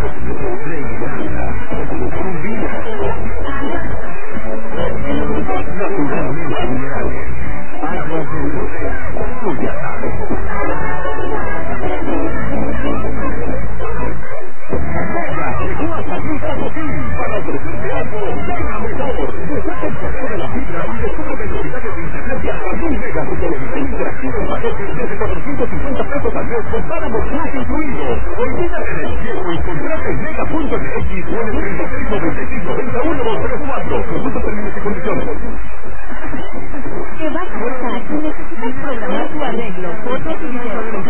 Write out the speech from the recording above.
Regalada. Combina. Naturalmente minerales. Aguas de Lourdes. Tú ya sabes. Llegó hasta Fruta Botín para ofrecerte algo mega mejor. Descarga el correo de la fibra y descubre velocidades de internet de hasta 1000 megas y televisión interactiva en paquetes desde 450 pesos al mes con Paramount Plus incluido. Olvídate del cielo y contrata en mega.mx o en el 3695-201-234. Consulta términos y condiciones. ¿Qué va a pasar si necesitas programar tu arreglo, fotos y videos?